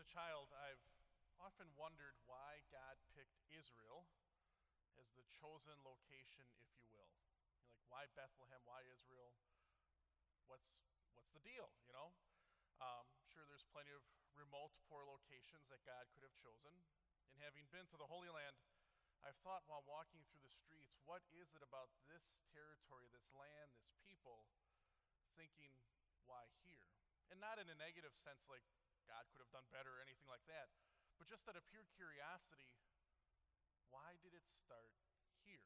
child, I've often wondered why God picked Israel as the chosen location, if you will. You're like, why Bethlehem? Why Israel? What's the deal? Sure, there's plenty of remote, poor locations that God could have chosen. And having been to the Holy Land, I've thought while walking through the streets, what is it about this territory, this land, this people, thinking, why here? And not in a negative sense, like God could have done better or anything like that, but just out of pure curiosity, why did it start here?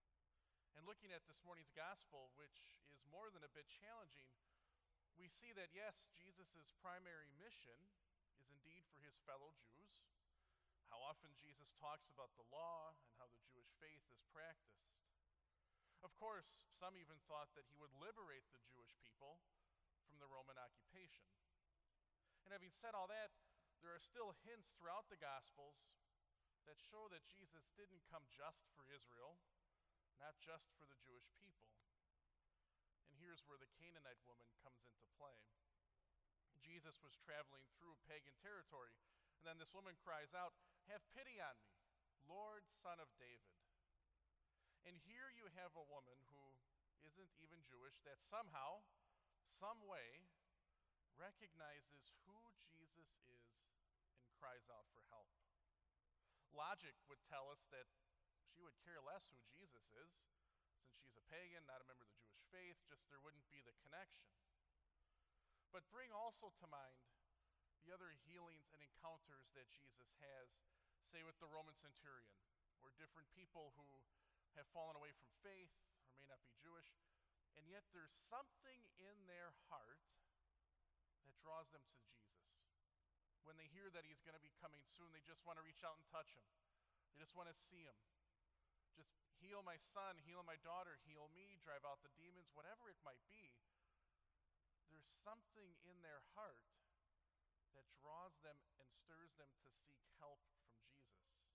And looking at this morning's gospel, which is more than a bit challenging, we see that yes, Jesus' primary mission is indeed for his fellow Jews. How often Jesus talks about the law and how the Jewish faith is practiced. Of course, some even thought that he would liberate the Jewish people from the Roman occupation. And having said all that, there are still hints throughout the Gospels that show that Jesus didn't come just for Israel, not just for the Jewish people. And here's where the Canaanite woman comes into play. Jesus was traveling through pagan territory, and then this woman cries out, "Have pity on me, Lord, Son of David." And here you have a woman who isn't even Jewish that somehow, some way, recognizes who Jesus is and cries out for help. Logic would tell us that she would care less who Jesus is, since she's a pagan, not a member of the Jewish faith, just there wouldn't be the connection. But bring also to mind the other healings and encounters that Jesus has, say with the Roman centurion, or different people who have fallen away from faith or may not be Jewish, and yet there's something in their heart that draws them to Jesus. When they hear that he's going to be coming soon, they just want to reach out and touch him. They just want to see him. Just heal my son, heal my daughter, heal me, drive out the demons, whatever it might be. There's something in their heart that draws them and stirs them to seek help from Jesus.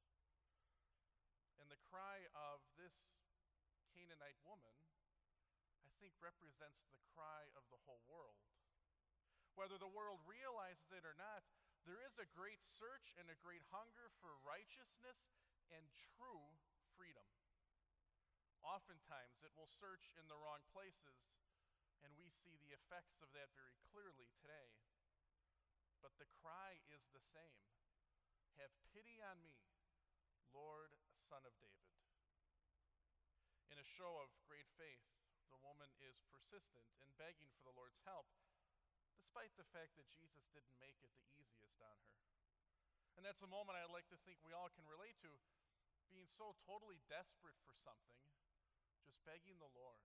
And the cry of this Canaanite woman, I think, represents the cry of the whole world. Whether the world realizes it or not, there is a great search and a great hunger for righteousness and true freedom. Oftentimes, it will search in the wrong places, and we see the effects of that very clearly today. But the cry is the same. Have pity on me, Lord, Son of David. In a show of great faith, the woman is persistent in begging for the Lord's help, despite the fact that Jesus didn't make it the easiest on her. And that's a moment I'd like to think we all can relate to, being so totally desperate for something, just begging the Lord.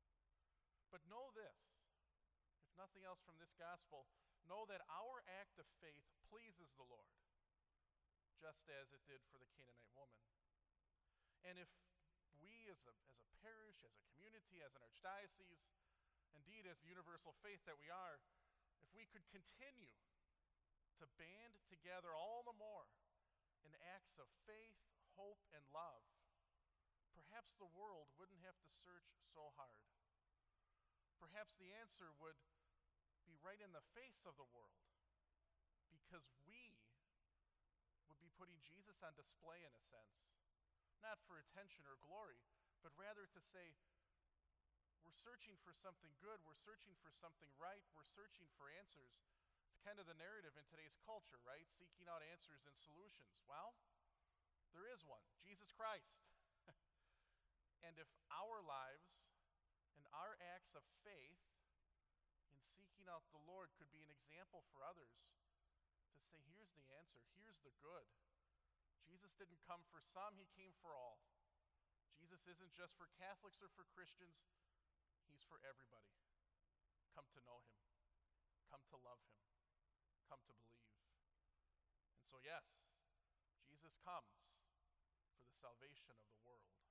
But know this, if nothing else from this gospel, know that our act of faith pleases the Lord, just as it did for the Canaanite woman. And if we as a parish, as a community, as an archdiocese, indeed as the universal faith that we are, if we could continue to band together all the more in acts of faith, hope, and love, perhaps the world wouldn't have to search so hard. Perhaps the answer would be right in the face of the world, because we would be putting Jesus on display in a sense, not for attention or glory, but rather to say, we're searching for something good, we're searching for something right, we're searching for answers. It's kind of the narrative in today's culture, right? Seeking out answers and solutions. Well, there is one, Jesus Christ. And if our lives and our acts of faith in seeking out the Lord could be an example for others to say, here's the answer, here's the good. Jesus didn't come for some, he came for all. Jesus isn't just for Catholics or for Christians, he's for everybody. Come to know him, come to love him, come to believe. And so yes, Jesus comes for the salvation of the world.